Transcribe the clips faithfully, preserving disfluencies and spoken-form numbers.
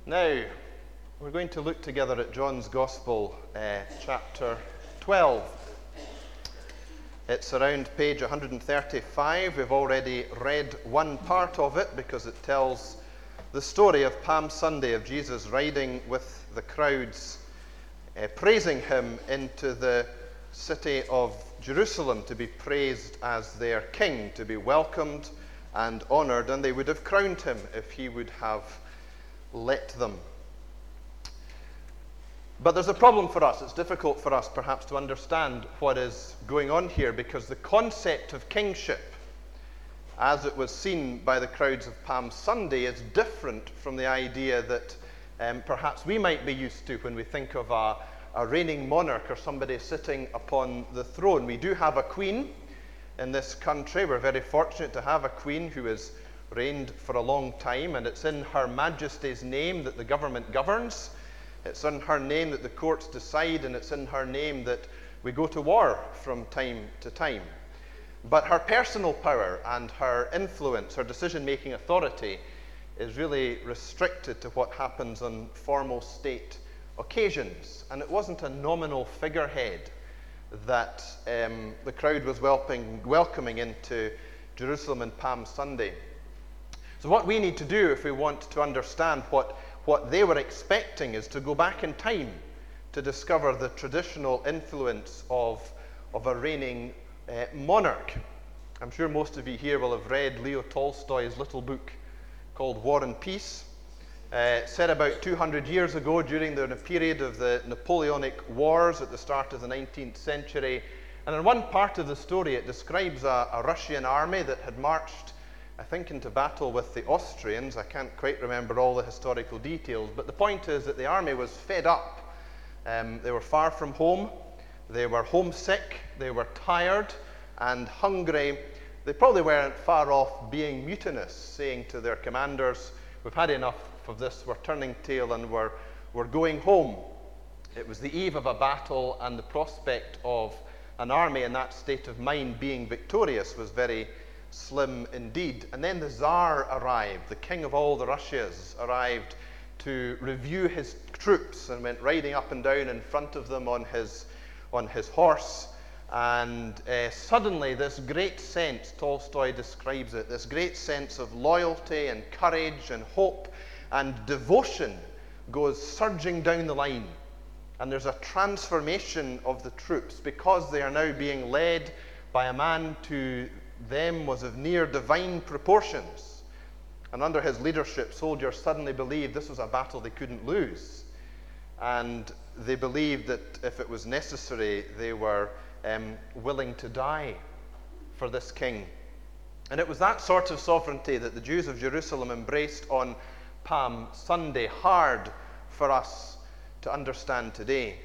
Now, we're going to look together at John's Gospel, uh, chapter twelve. It's around page one hundred thirty-five. We've already read one part of it because it tells the story of Palm Sunday, of Jesus riding with the crowds, uh, praising him into the city of Jerusalem to be praised as their king, to be welcomed and honored, and they would have crowned him if he would have let them. But there's a problem for us. It's difficult for us perhaps to understand what is going on here, because the concept of kingship, as it was seen by the crowds of Palm Sunday, is different from the idea that um, perhaps we might be used to when we think of a, a reigning monarch or somebody sitting upon the throne. We do have a queen in this country. We're very fortunate to have a queen who has reigned for a long time, and it's in Her Majesty's name that the government governs. It's in her name that the courts decide, and it's in her name that we go to war from time to time. But her personal power and her influence, her decision-making authority, is really restricted to what happens on formal state occasions. And it wasn't a nominal figurehead that um, the crowd was welcoming, welcoming into Jerusalem on Palm Sunday. So what we need to do if we want to understand what, what they were expecting is to go back in time to discover the traditional influence of, of a reigning uh, monarch. I'm sure most of you here will have read Leo Tolstoy's little book called War and Peace. Uh, set about two hundred years ago during the period of the Napoleonic Wars at the start of the nineteenth century. And in one part of the story it describes a, a Russian army that had marched, I think, into battle with the Austrians. I can't quite remember all the historical details, but the point is that the army was fed up. Um, they were far from home, they were homesick, they were tired and hungry. They probably weren't far off being mutinous, saying to their commanders, "We've had enough of this, we're turning tail and we're, we're going home." It was the eve of a battle, and the prospect of an army in that state of mind being victorious was very slim indeed. And then the Tsar arrived, the king of all the Russias arrived to review his troops, and went riding up and down in front of them on his, on his horse. And uh, suddenly this great sense, Tolstoy describes it, this great sense of loyalty and courage and hope and devotion goes surging down the line. And there's a transformation of the troops because they are now being led by a man to them was of near divine proportions. And under his leadership, soldiers suddenly believed this was a battle they couldn't lose. And they believed that if it was necessary, they were um, willing to die for this king. And it was that sort of sovereignty that the Jews of Jerusalem embraced on Palm Sunday, hard for us to understand today.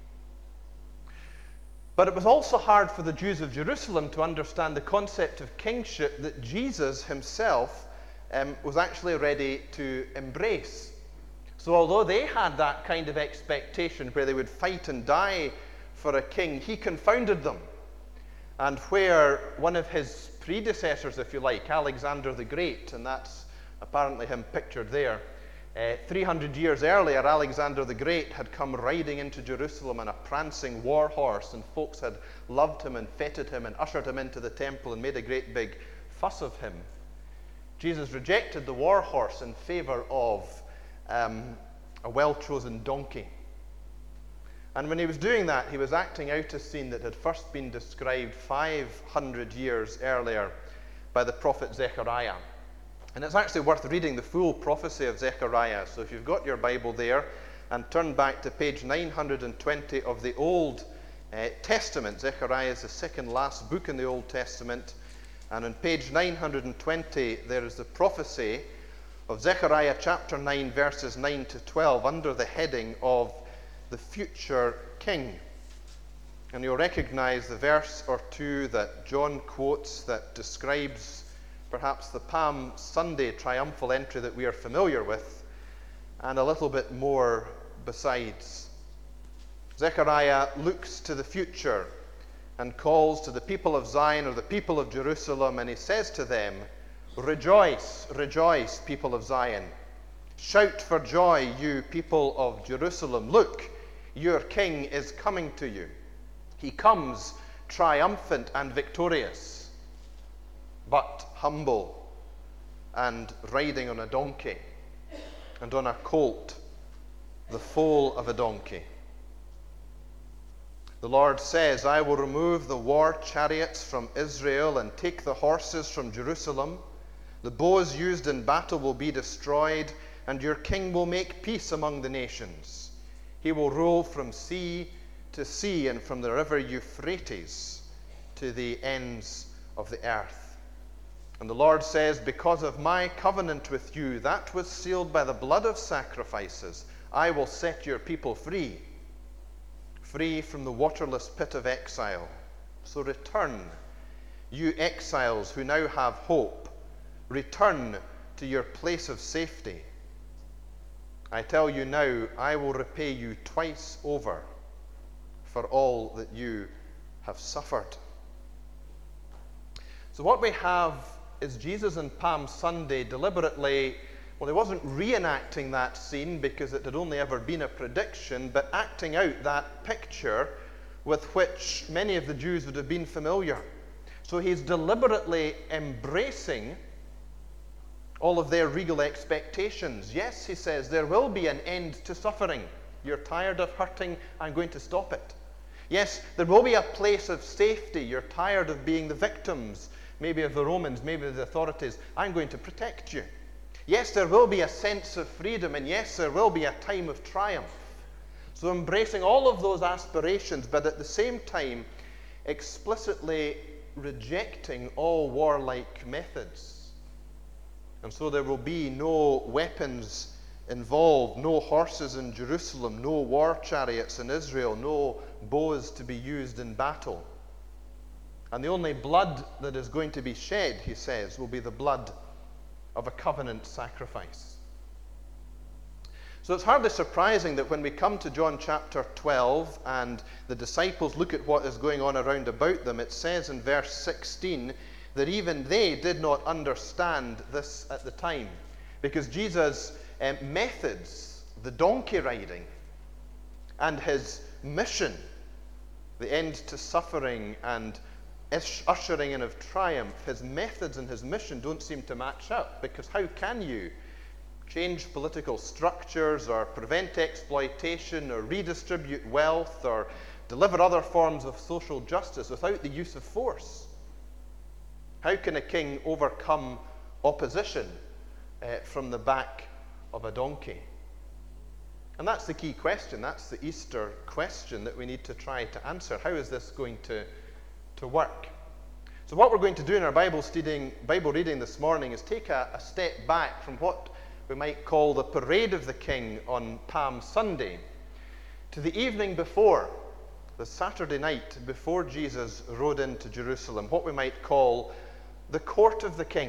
But it was also hard for the Jews of Jerusalem to understand the concept of kingship that Jesus himself um, was actually ready to embrace. So although they had that kind of expectation where they would fight and die for a king, he confounded them. And where one of his predecessors, if you like, Alexander the Great, and that's apparently him pictured there, Uh, three hundred years earlier, Alexander the Great had come riding into Jerusalem on a prancing war horse, and folks had loved him and feted him and ushered him into the temple and made a great big fuss of him. Jesus rejected the war horse in favor of um, a well-chosen donkey. And when he was doing that, he was acting out a scene that had first been described five hundred years earlier by the prophet Zechariah. And it's actually worth reading the full prophecy of Zechariah. So if you've got your Bible there, and turn back to page nine hundred twenty of the Old uh, Testament. Zechariah is the second last book in the Old Testament. And on page nine hundred twenty, there is the prophecy of Zechariah chapter nine, verses nine to twelve, under the heading of the future king. And you'll recognize the verse or two that John quotes that describes perhaps the Palm Sunday triumphal entry that we are familiar with, and a little bit more besides. Zechariah looks to the future and calls to the people of Zion, or the people of Jerusalem, and he says to them, "Rejoice, rejoice, people of Zion. Shout for joy, you people of Jerusalem. Look, your king is coming to you. He comes triumphant and victorious, but humble and riding on a donkey and on a colt, the foal of a donkey. The Lord says, I will remove the war chariots from Israel and take the horses from Jerusalem. The bows used in battle will be destroyed, and your king will make peace among the nations. He will rule from sea to sea and from the river Euphrates to the ends of the earth. And the Lord says, because of my covenant with you, that was sealed by the blood of sacrifices, I will set your people free, free from the waterless pit of exile. So return, you exiles who now have hope. Return to your place of safety. I tell you now, I will repay you twice over for all that you have suffered. So what we have is Jesus on Palm Sunday deliberately, well, he wasn't reenacting that scene because it had only ever been a prediction, but acting out that picture with which many of the Jews would have been familiar. So he's deliberately embracing all of their regal expectations. Yes, he says, there will be an end to suffering. You're tired of hurting, I'm going to stop it. Yes, there will be a place of safety. You're tired of being the victims, maybe of the Romans, maybe of the authorities. I'm going to protect you. Yes, there will be a sense of freedom, and yes, there will be a time of triumph. So embracing all of those aspirations, but at the same time, explicitly rejecting all warlike methods. And so there will be no weapons involved, no horses in Jerusalem, no war chariots in Israel, no bows to be used in battle. And the only blood that is going to be shed, he says, will be the blood of a covenant sacrifice. So it's hardly surprising that when we come to John chapter twelve and the disciples look at what is going on around about them, it says in verse sixteen that even they did not understand this at the time, because Jesus' um, methods, the donkey riding, and his mission, the end to suffering and ushering in of triumph, his methods and his mission don't seem to match up, because how can you change political structures or prevent exploitation or redistribute wealth or deliver other forms of social justice without the use of force? How can a king overcome opposition uh, from the back of a donkey? And that's the key question. That's the Easter question that we need to try to answer. How is this going to to work? So what we're going to do in our Bible studying, Bible reading this morning is take a, a step back from what we might call the parade of the King on Palm Sunday to the evening before, the Saturday night before Jesus rode into Jerusalem, what we might call the court of the King.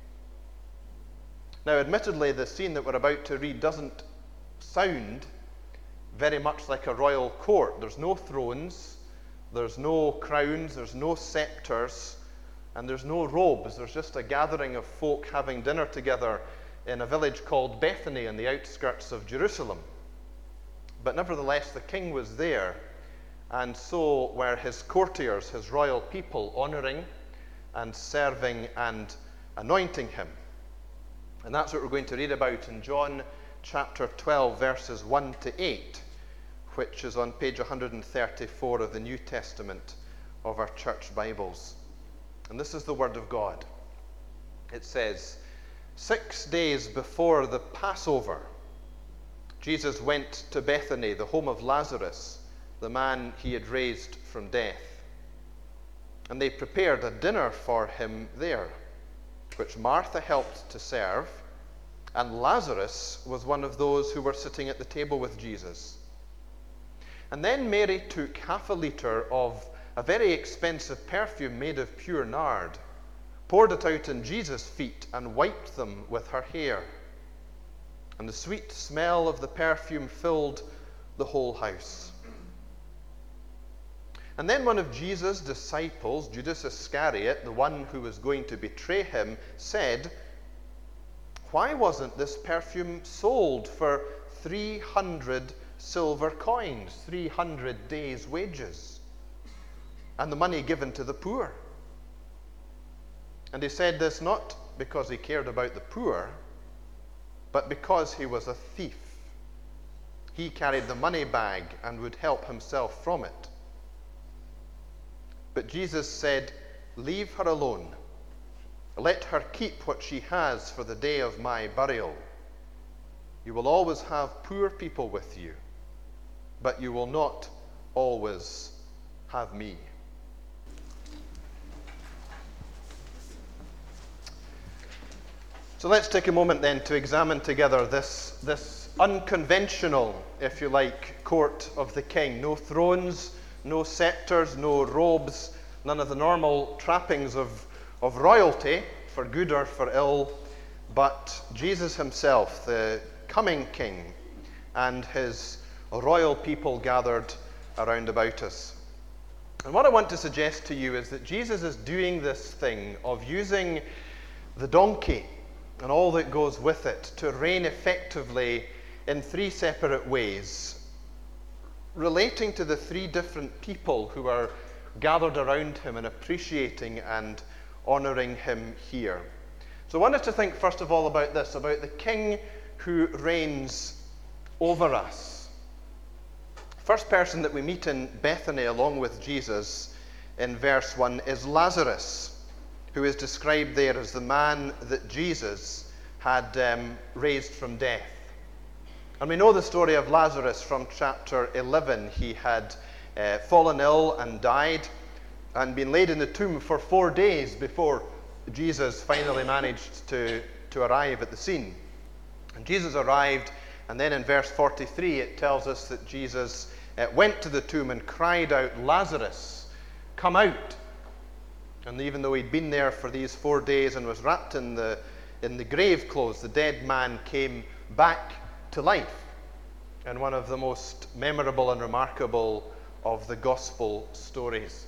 Now, admittedly, the scene that we're about to read doesn't sound very much like a royal court. There's no thrones, there's no crowns, there's no scepters, and there's no robes. There's just a gathering of folk having dinner together in a village called Bethany on the outskirts of Jerusalem. But nevertheless, the king was there, and so were his courtiers, his royal people, honoring and serving and anointing him. And that's what we're going to read about in John chapter twelve, verses one to eight. Which is on page one hundred thirty-four of the New Testament of our church Bibles. And this is the word of God. It says, six days before the Passover, Jesus went to Bethany, the home of Lazarus, the man he had raised from death. And they prepared a dinner for him there, which Martha helped to serve, and Lazarus was one of those who were sitting at the table with Jesus. And then Mary took half a litre of a very expensive perfume made of pure nard, poured it out on Jesus' feet, and wiped them with her hair. And the sweet smell of the perfume filled the whole house. And then one of Jesus' disciples, Judas Iscariot, the one who was going to betray him, said, why wasn't this perfume sold for three hundred silver coins, three hundred days' wages, and the money given to the poor? And he said this not because he cared about the poor, but because he was a thief. He carried the money bag and would help himself from it. But Jesus said, "Leave her alone. Let her keep what she has for the day of my burial. You will always have poor people with you, but you will not always have me." So let's take a moment then to examine together this, this unconventional, if you like, court of the king. No thrones, no scepters, no robes, none of the normal trappings of, of royalty, for good or for ill, but Jesus himself, the coming king, and his royal people gathered around about us. And what I want to suggest to you is that Jesus is doing this thing of using the donkey and all that goes with it to reign effectively in three separate ways, relating to the three different people who are gathered around him and appreciating and honoring him here. So I want us to think first of all about this, about the king who reigns over us. First person that we meet in Bethany along with Jesus in verse one is Lazarus, who is described there as the man that Jesus had um, raised from death. And we know the story of Lazarus from chapter eleven. He had uh, fallen ill and died and been laid in the tomb for four days before Jesus finally managed to, to arrive at the scene. And Jesus arrived, and then in verse forty-three it tells us that Jesus uh, went to the tomb and cried out, "Lazarus, come out." And even though he'd been there for these four days and was wrapped in the, in the grave clothes, the dead man came back to life. And one of the most memorable and remarkable of the gospel stories.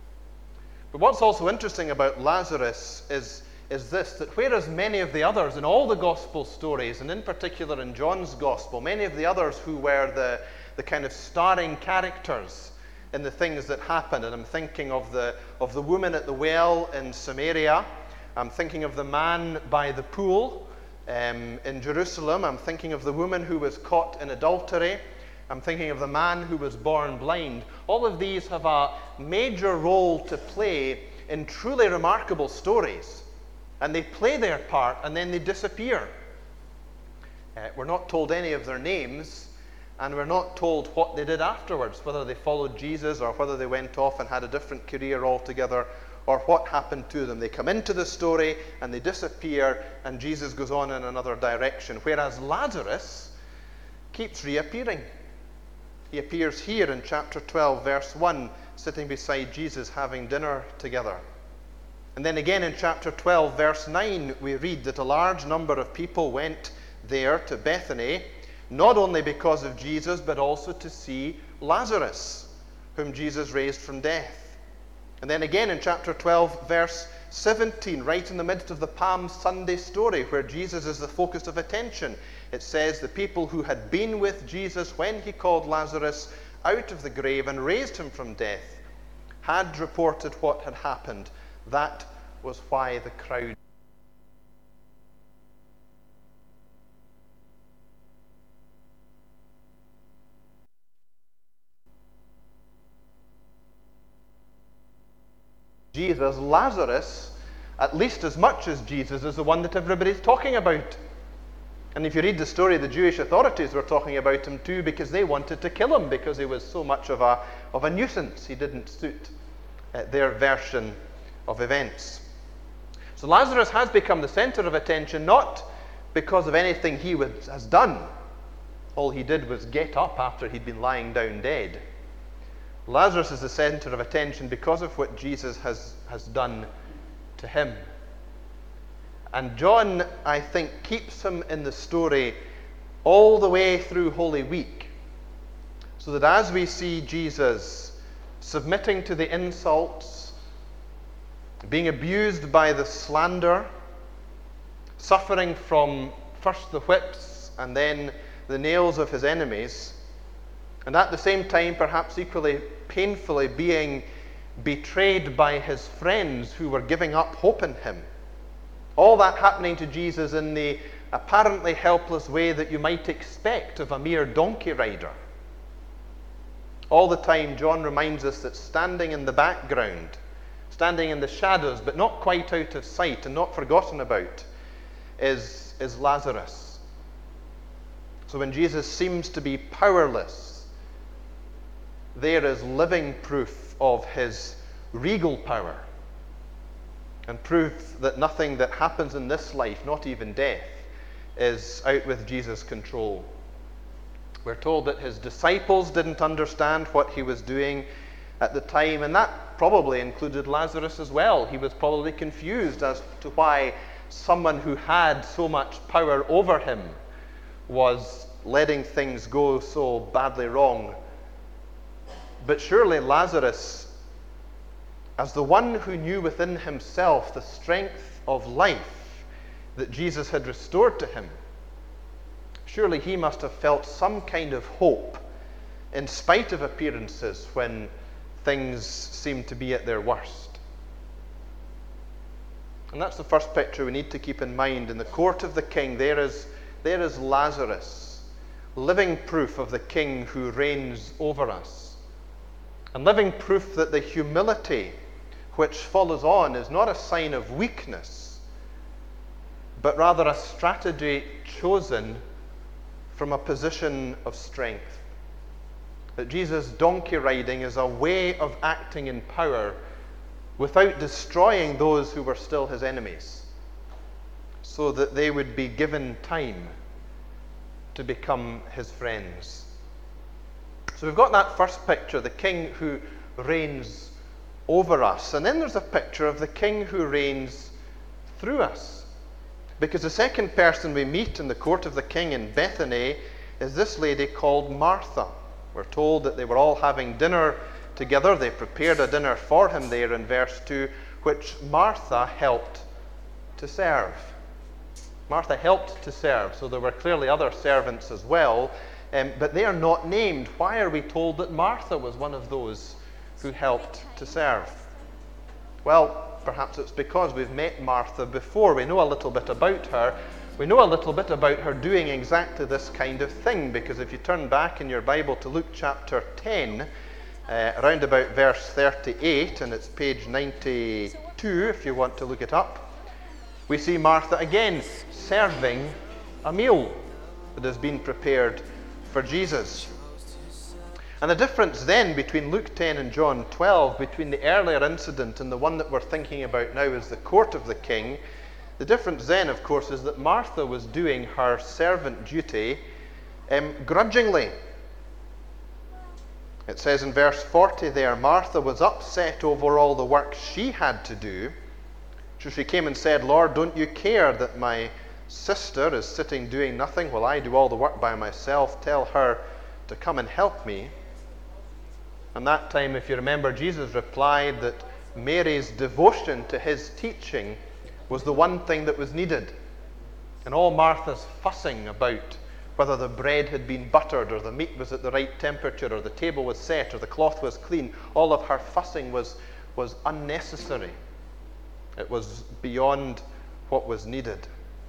But what's also interesting about Lazarus is, is this, that whereas many of the others in all the gospel stories, and in particular in John's gospel, many of the others who were the, the kind of starring characters in the things that happened, and I'm thinking of the, of the woman at the well in Samaria, I'm thinking of the man by the pool um, in Jerusalem, I'm thinking of the woman who was caught in adultery, I'm thinking of the man who was born blind. All of these have a major role to play in truly remarkable stories. And they play their part and then they disappear. Uh, we're not told any of their names, and we're not told what they did afterwards, whether they followed Jesus or whether they went off and had a different career altogether, or what happened to them. They come into the story and they disappear, and Jesus goes on in another direction. Whereas Lazarus keeps reappearing. He appears here in chapter twelve, verse one, sitting beside Jesus having dinner together. And then again in chapter twelve, verse nine, we read that a large number of people went there to Bethany, not only because of Jesus, but also to see Lazarus, whom Jesus raised from death. And then again in chapter twelve, verse seventeen, right in the midst of the Palm Sunday story, where Jesus is the focus of attention, it says the people who had been with Jesus when he called Lazarus out of the grave and raised him from death had reported what had happened. That was why the crowd Jesus, Lazarus, at least as much as Jesus, is the one that everybody's talking about. And if you read the story, the Jewish authorities were talking about him too, because they wanted to kill him because he was so much of a, of a nuisance. He didn't suit uh, their version of events. So Lazarus has become the center of attention, not because of anything he was, has done. All he did was get up after he'd been lying down dead. Lazarus is the center of attention because of what Jesus has, has done to him. And John, I think, keeps him in the story all the way through Holy Week, so that as we see Jesus submitting to the insults, being abused by the slander, suffering from first the whips and then the nails of his enemies, and at the same time, perhaps equally painfully, being betrayed by his friends who were giving up hope in him. All that happening to Jesus in the apparently helpless way that you might expect of a mere donkey rider. All the time, John reminds us that standing in the background, standing in the shadows, but not quite out of sight and not forgotten about, is, is Lazarus. So when Jesus seems to be powerless, there is living proof of his regal power, and proof that nothing that happens in this life, not even death, is out with Jesus' control. We're told that his disciples didn't understand what he was doing at the time, and that probably included Lazarus as well. He was probably confused as to why someone who had so much power over him was letting things go so badly wrong. But surely Lazarus, as the one who knew within himself the strength of life that Jesus had restored to him, surely he must have felt some kind of hope in spite of appearances when things seemed to be at their worst. And that's the first picture we need to keep in mind. In the court of the king, there is, there is Lazarus, living proof of the king who reigns over us. And living proof that the humility which follows on is not a sign of weakness, but rather a strategy chosen from a position of strength. That Jesus' donkey riding is a way of acting in power without destroying those who were still his enemies, so that they would be given time to become his friends. So we've got that first picture, the king who reigns over us. And then there's a picture of the king who reigns through us. Because the second person we meet in the court of the king in Bethany is this lady called Martha. We're told that they were all having dinner together. They prepared a dinner for him there in verse two, which Martha helped to serve. Martha helped to serve, so there were clearly other servants as well, um, but they are not named. Why are we told that Martha was one of those who helped to serve? Well, perhaps it's because we've met Martha before. We know a little bit about her. We know a little bit about her doing exactly this kind of thing, because if you turn back in your Bible to Luke chapter ten, uh, around about verse thirty-eight, and it's page ninety-two if you want to look it up, we see Martha again serving a meal that has been prepared for Jesus. And the difference then between Luke ten and John twelve, between the earlier incident and the one that we're thinking about now is the court of the king, the difference then, of course, is that Martha was doing her servant duty um, grudgingly. It says in verse forty there, Martha was upset over all the work she had to do. So she came and said, Lord, don't you care that my sister is sitting doing nothing while I do all the work by myself? Tell her to come and help me. And that time, if you remember, Jesus replied that Mary's devotion to his teaching was the one thing that was needed. And all Martha's fussing about whether the bread had been buttered or the meat was at the right temperature or the table was set or the cloth was clean, all of her fussing was, was unnecessary. It was beyond what was needed.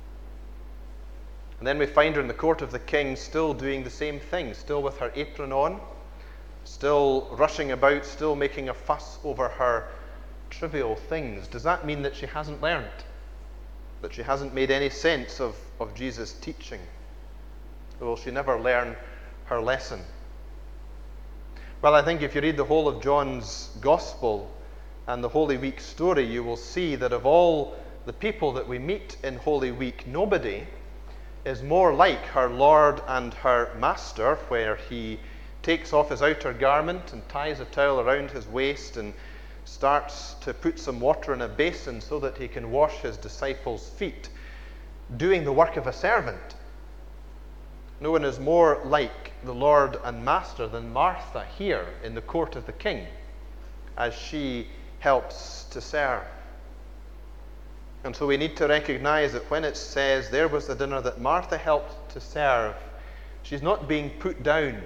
And then we find her in the court of the king still doing the same thing, still with her apron on, still rushing about, still making a fuss over her trivial things. Does that mean that she hasn't learned? That she hasn't made any sense of, of Jesus' teaching? Or will she never learn her lesson? Well, I think if you read the whole of John's Gospel and the Holy Week story, you will see that of all the people that we meet in Holy Week, nobody is more like her Lord and her Master, where he takes off his outer garment and ties a towel around his waist and starts to put some water in a basin so that he can wash his disciples' feet, doing the work of a servant. No one is more like the Lord and Master than Martha here in the court of the king, as she helps to serve. And so we need to recognize that when it says, there was the dinner that Martha helped to serve, she's not being put down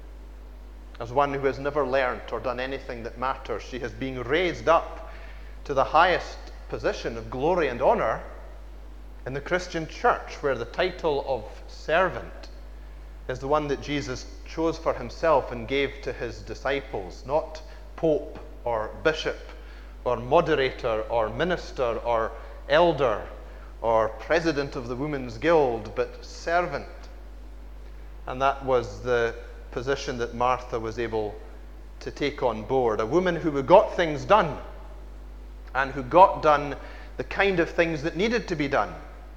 as one who has never learnt or done anything that matters. She has been raised up to the highest position of glory and honor in the Christian church, where the title of servant is the one that Jesus chose for himself and gave to his disciples, not pope or bishop or moderator or minister or elder or president of the Women's Guild, but servant. And that was the position that Martha was able to take on board. A woman who got things done, and who got done the kind of things that needed to be done,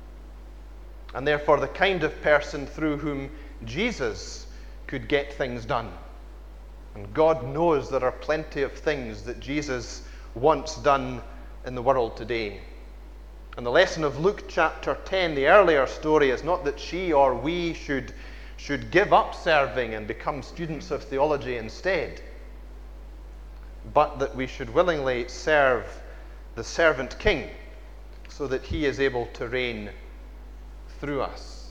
and therefore the kind of person through whom Jesus could get things done. And God knows there are plenty of things that Jesus wants done in the world today. And the lesson of Luke chapter ten, the earlier story, is not that she or we should, should give up serving and become students of theology instead, but that we should willingly serve the servant king so that he is able to reign through us.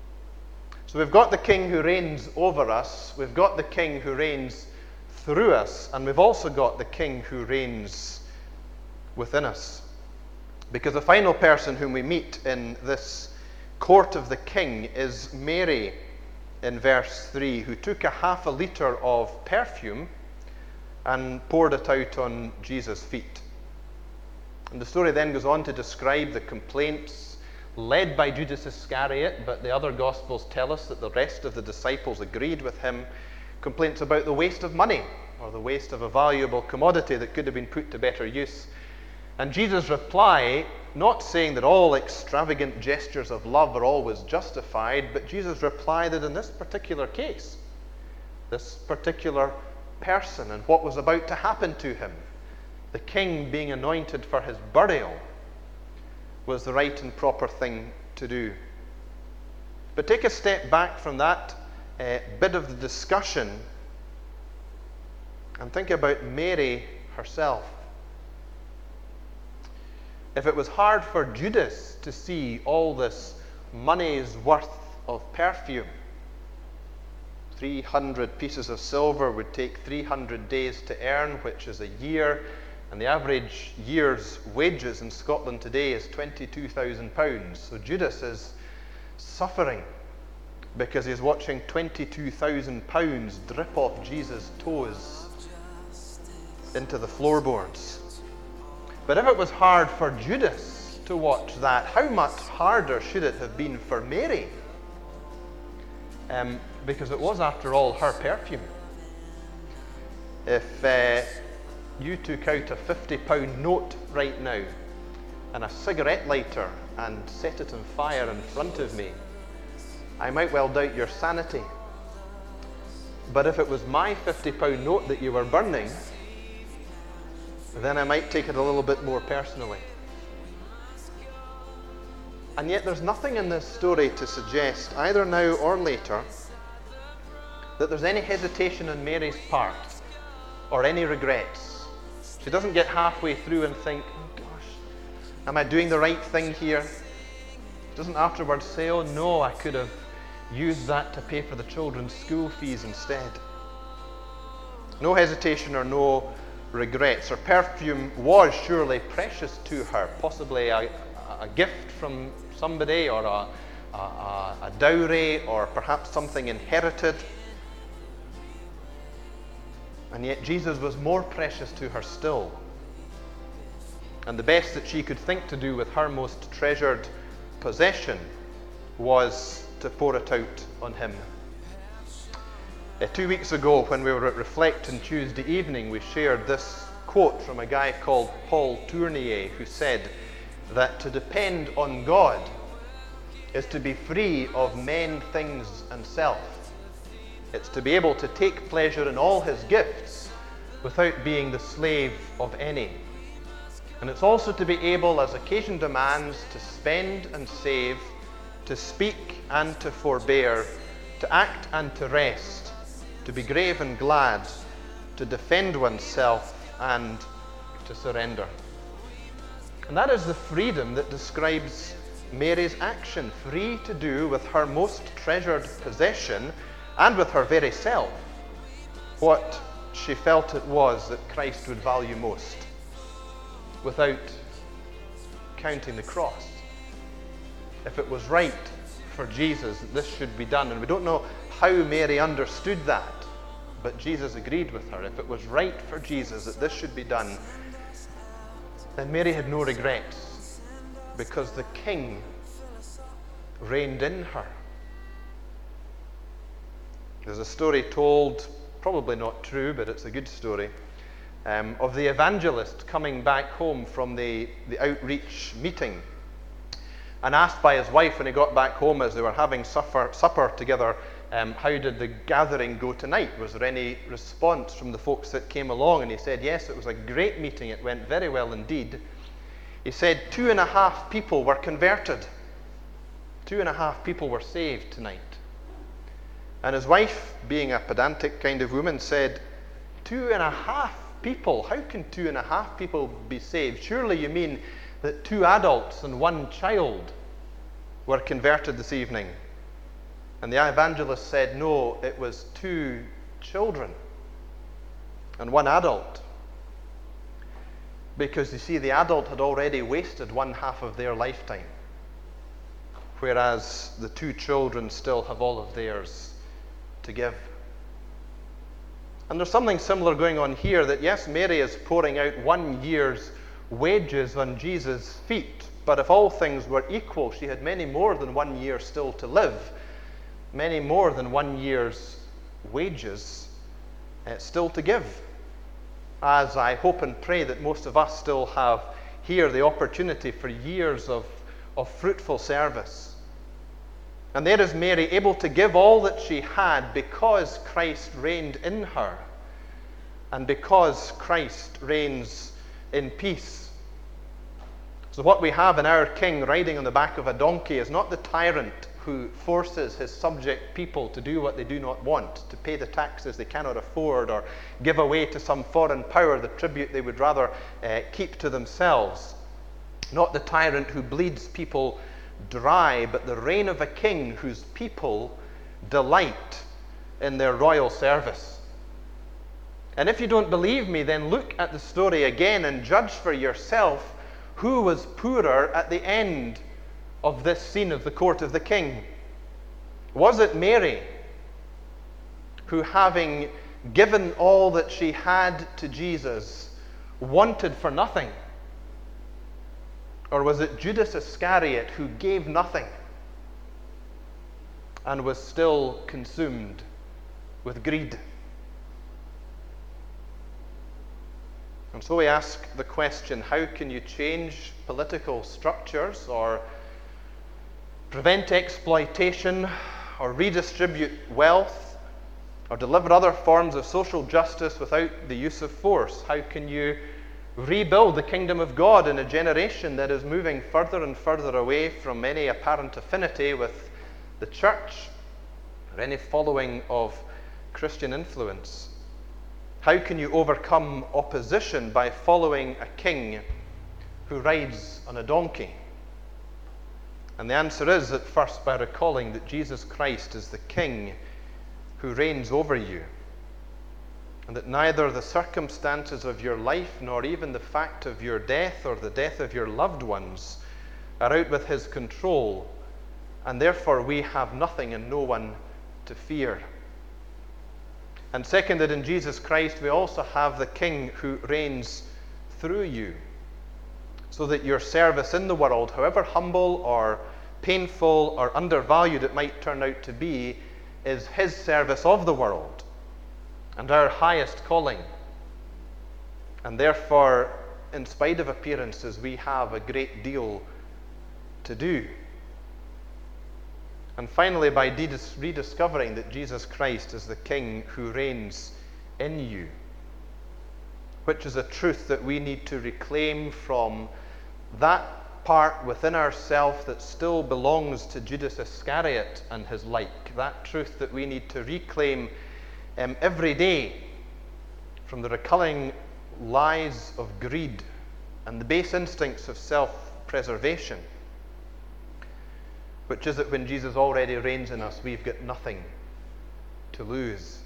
So we've got the king who reigns over us, we've got the king who reigns through us, and we've also got the king who reigns within us. Because the final person whom we meet in this court of the king is Mary in verse three, who took a half a litre of perfume and poured it out on Jesus' feet. And the story then goes on to describe the complaints led by Judas Iscariot, but the other Gospels tell us that the rest of the disciples agreed with him. Complaints about the waste of money, or the waste of a valuable commodity that could have been put to better use. And Jesus' reply, not saying that all extravagant gestures of love are always justified, but Jesus' reply that in this particular case, this particular person and what was about to happen to him, the king being anointed for his burial, was the right and proper thing to do. But take a step back from that uh, bit of the discussion and think about Mary herself. If it was hard for Judas to see all this money's worth of perfume, three hundred pieces of silver would take three hundred days to earn, which is a year. And the average year's wages in Scotland today is twenty-two thousand pounds. So Judas is suffering because he's watching twenty-two thousand pounds drip off Jesus' toes into the floorboards. But if it was hard for Judas to watch that, how much harder should it have been for Mary? Um, because it was, after all, her perfume. If uh, you took out a fifty pound note right now and a cigarette lighter and set it on fire in front of me, I might well doubt your sanity. But if it was my fifty pound note that you were burning, then I might take it a little bit more personally. And yet there's nothing in this story to suggest, either now or later, that there's any hesitation on Mary's part or any regrets. She doesn't get halfway through and think, oh gosh, am I doing the right thing here? She doesn't afterwards say, oh no, I could have used that to pay for the children's school fees instead. No hesitation or no regrets. Her perfume was surely precious to her, possibly a, a gift from somebody, or a, a, a dowry, or perhaps something inherited. And yet Jesus was more precious to her still. And the best that she could think to do with her most treasured possession was to pour it out on him. Uh, two weeks ago, when we were at Reflect on Tuesday evening, we shared this quote from a guy called Paul Tournier, who said that to depend on God is to be free of men, things, and self. It's to be able to take pleasure in all his gifts without being the slave of any. And it's also to be able, as occasion demands, to spend and save, to speak and to forbear, to act and to rest, to be grave and glad, to defend oneself and to surrender. And that is the freedom that describes Mary's action, free to do with her most treasured possession and with her very self what she felt it was that Christ would value most, without counting the cross. If it was right for Jesus that this should be done, and we don't know how Mary understood that, but Jesus agreed with her. If it was right for Jesus that this should be done, then Mary had no regrets, because the King reigned in her. There's a story told, probably not true, but it's a good story, um, of the evangelist coming back home from the, the outreach meeting, and asked by his wife when he got back home as they were having supper, supper together, um, how did the gathering go tonight? Was there any response from the folks that came along? And he said, yes, it was a great meeting. It went very well indeed. He said two and a half people were converted. Two and a half people were saved tonight. And his wife, being a pedantic kind of woman, said, two and a half people? How can two and a half people be saved? Surely you mean that two adults and one child were converted this evening. And the evangelist said, no, it was two children and one adult. Because you see, the adult had already wasted one half of their lifetime, whereas the two children still have all of theirs to give. And there's something similar going on here, that yes, Mary is pouring out one year's wages on Jesus' feet, but if all things were equal, she had many more than one year still to live, many more than one year's wages uh, still to give, as I hope and pray that most of us still have here the opportunity for years of, of fruitful service. And there is Mary, able to give all that she had because Christ reigned in her, and because Christ reigns in peace. So what we have in our King riding on the back of a donkey is not the tyrant who forces his subject people to do what they do not want, to pay the taxes they cannot afford, or give away to some foreign power the tribute they would rather uh, keep to themselves. Not the tyrant who bleeds people dry, but the reign of a king whose people delight in their royal service. And if you don't believe me, then look at the story again and judge for yourself who was poorer at the end of this scene of the court of the king. Was it Mary, who, having given all that she had to Jesus, wanted for nothing? Or was it Judas Iscariot, who gave nothing and was still consumed with greed? And so we ask the question, how can you change political structures, or prevent exploitation, or redistribute wealth, or deliver other forms of social justice without the use of force? How can you rebuild the kingdom of God in a generation that is moving further and further away from any apparent affinity with the church or any following of Christian influence? How can you overcome opposition by following a king who rides on a donkey? And the answer is, at first, by recalling that Jesus Christ is the King who reigns over you, and that neither the circumstances of your life nor even the fact of your death or the death of your loved ones are out with his control, and therefore we have nothing and no one to fear. And second, that in Jesus Christ we also have the King who reigns through you, so that your service in the world, however humble or painful or undervalued it might turn out to be, is his service of the world and our highest calling. And therefore, in spite of appearances, we have a great deal to do. And finally, by rediscovering that Jesus Christ is the King who reigns in you, which is a truth that we need to reclaim from that part within ourselves that still belongs to Judas Iscariot and his like. That truth that we need to reclaim um, every day from the recurring lies of greed and the base instincts of self-preservation, which is that when Jesus already reigns in us, we've got nothing to lose.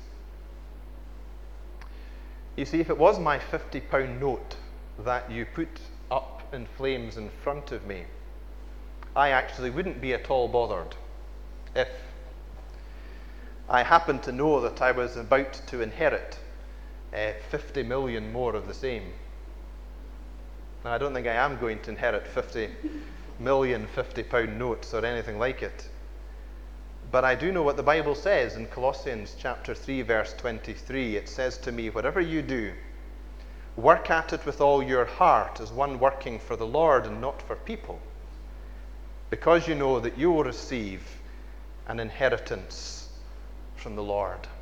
You see, if it was my fifty pound note that you put up in flames in front of me, I actually wouldn't be at all bothered if I happened to know that I was about to inherit uh, fifty million more of the same. Now, I don't think I am going to inherit fifty million fifty pound notes or anything like it. But I do know what the Bible says in Colossians chapter three, verse twenty-three. It says to me, whatever you do, work at it with all your heart as one working for the Lord and not for people, because you know that you will receive an inheritance from the Lord.